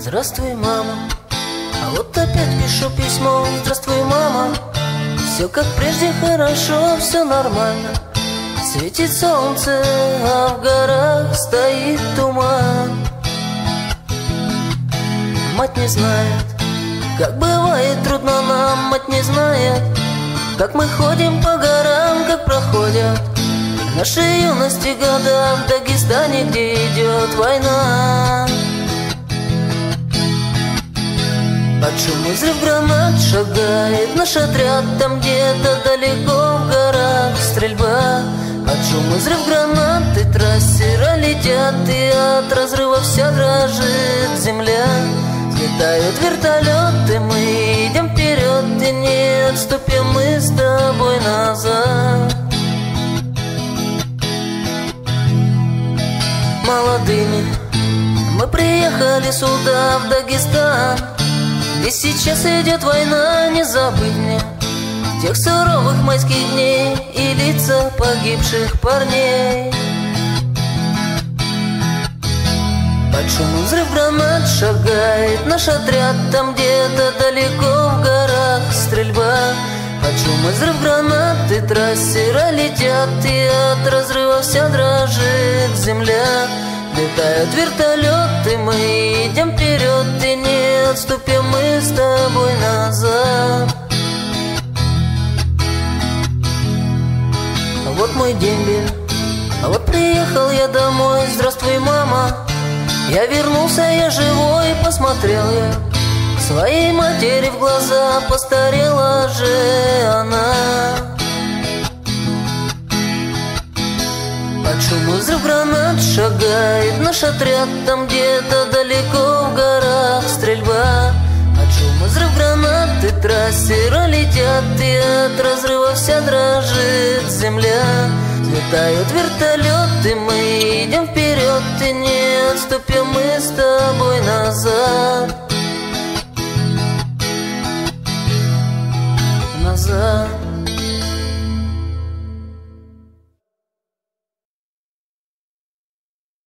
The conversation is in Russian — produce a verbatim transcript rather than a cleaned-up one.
Здравствуй, мама. А вот опять пишу письмо. Здравствуй, мама. Все как прежде, хорошо, все нормально. Светит солнце, а в горах стоит туман. Мать не знает, как бывает трудно нам. Мать не знает, как мы ходим по горам, как проходят наши юности года в Дагестане, где идет война. Под шум и взрыв гранат шагает наш отряд. Там где-то далеко в горах стрельба. Под шум и взрыв гранат и трассера летят, и от разрыва вся дрожит земля. Взлетают вертолеты, мы идем вперед, и не отступим мы с тобой назад. Молодыми мы приехали сюда, в Дагестан, где сейчас идет война. Не забыть мне тех суровых майских дней и лица погибших парней. Под шум и взрыв гранат шагает наш отряд. Там где-то далеко в горах стрельба. Под шум и взрыв гранат и трассера летят, и от разрыва вся дрожит земля. Летают вертолеты, мы идем вперед, и не отступим мы с тобой назад. А вот мой дембель, а вот приехал я домой. Здравствуй, мама. Я вернулся, я живой, посмотрел я своей матери в глаза. Постарела же она. Под шум и взрыв гранат шагает наш отряд. Там где-то далеко в горах стрельба. Под шум и взрыв гранат и трассера летят, и от разрыва вся дрожит земля. Взлетают вертолеты, мы идем вперед, и не отступим